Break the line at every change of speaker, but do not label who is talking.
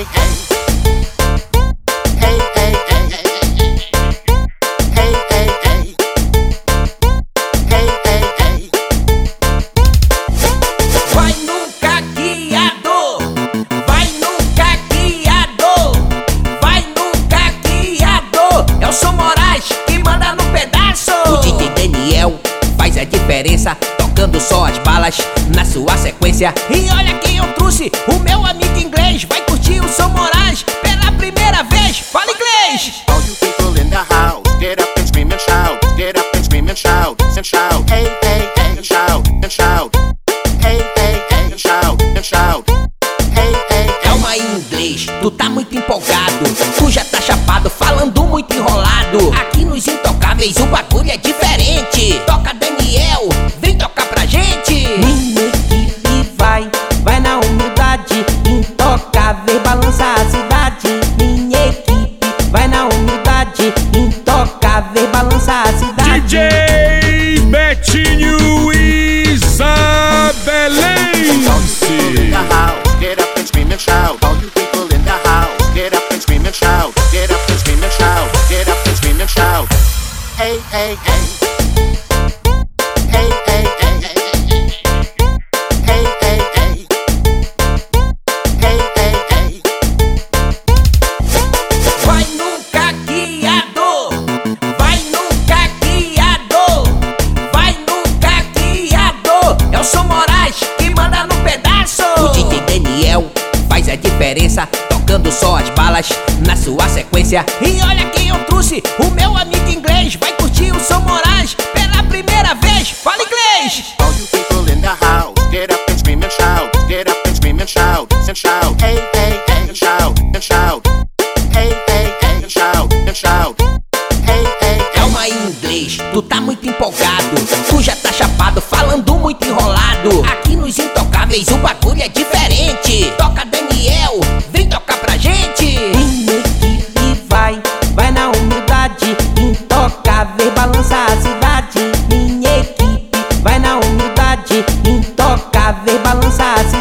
Tocando só as balas na sua sequência. E olha quem eu trouxe, o meu amigo inglês. Vai curtir o Som Moraes pela primeira vez. Fala inglês!
All you people in the house, get up and scream and shout. Get up and scream and shout, and shout. Hey, hey, hey, and shout, and shout. Hey, hey, hey, and shout, and shout. Hey, hey, hey.
Calma aí, inglês, tu tá muito empolgado. Tu já tá chapado, falando muito enrolado. Aqui nos Intocáveis o bagulho é diferente. Toca Daniel, vem tocar pra gente.
Minha equipe vai na humildade. Intocável, balança a cidade. Minha equipe vai na humildade. Intocável, balança a cidade.
DJ Betinho Isabelense.
All you people in the house, get up and scream and shout. All you people in the house, get up and scream and shout. Get up and scream and shout. Get up and scream and shout. Hey, hey, hey. Hey, hey, hey. Hey, hey, hey. Hey, hey, hey.
Vai no caqueador, vai no caqueador, vai no caqueador. É o Som Moraes que manda no pedaço. O DJ Daniel faz a diferença, tocando só as balas na sua sequência. E olha quem eu trouxe, o meu amigo inglês. Vai curtir o Som Moraes pela primeira vez. Fala inglês!
All you people in the house, get up and scream and shout. Get up and scream and shout, and shout. Hey, hey, hey, and shout, and shout. Hey, hey, hey, and shout, and shout. Hey, hey, hey.
Calma aí, inglês, tu tá muito empolgado. Tu já tá chapado, falando muito enrolado. Aqui nos Intocáveis o bagulho é diferente. Toca Daniel, vem tocar pra gente.
Minha equipe vai na humildade. Intocável, balança a cidade. Minha equipe vai na humildade. Intocável, balança a cidade.